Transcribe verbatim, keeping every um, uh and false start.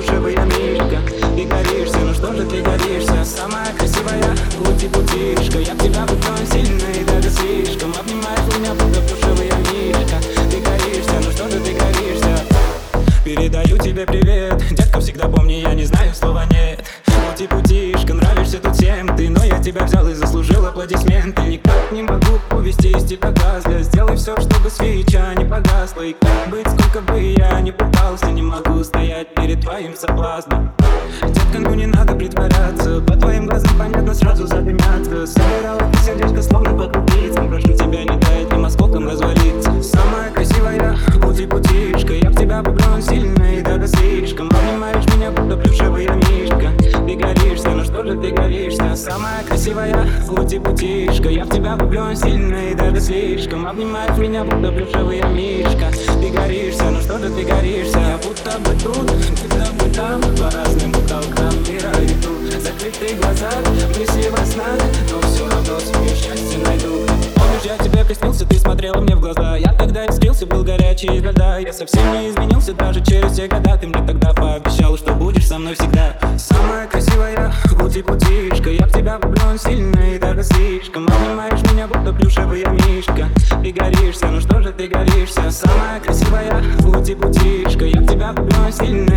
плюшевая мишка. Ты горишься, ну что же ты горишься? Самая красивая ути-путишка. Я в тебя влюблен сильно и даже слишком. Обнимаешь меня, будто плюшевая мишка. Ты горишься, ну что же ты горишься? Передаю тебе привет, детка, всегда помни, я не знаю слова нет. Ути-путишка, нравишься тут всем ты, но я тебя взял и заслужил аплодисменты. Никак не могу увести из тебя глаз. Сделай все, чтобы свеча не погасла. И как быть, сколько бы я ни пытался, не могу стоять перед твоим соблазном. Детка, ну не надо притворяться, по твоим глазам понятно, сразу задымятся. Собирала ты сердечко, словно по крупицам. Прошу тебя, не дать им осколком развалиться. Самая красивая ути-путишка. Я в тебя влюблен сильно и даже слишком. Обнимаешь меня, будто плюшевая мишка. Ты горишься, ну что же ты горишься? Самая красивая ути-путишка. Я в тебя влюблен сильно и даже слишком. Обнимаешь меня, будто плюшевая мишка. Ты горишься, ну что же ты горишься? Я будто бы тут, будто бы там, по разным уголкам мира иду. Закрытые глаза, мысли во снах, но все равно свое счастье найду. Помнишь, я тебе приснился, ты смотрела мне в глаза. Я тогда искрился, был горячий из льда. Я совсем не изменился даже через все года. Ты мне тогда пообещал, что будешь со мной всегда. Самая красивая ути-путишка. Я в тебя влюблен сильно и даже слишком. Обнимаешь меня, будто плюшевая мишка. Ты горишься, ну что же ты горишься? Самая красивая ути-путишка. Я в тебя влюблен сильно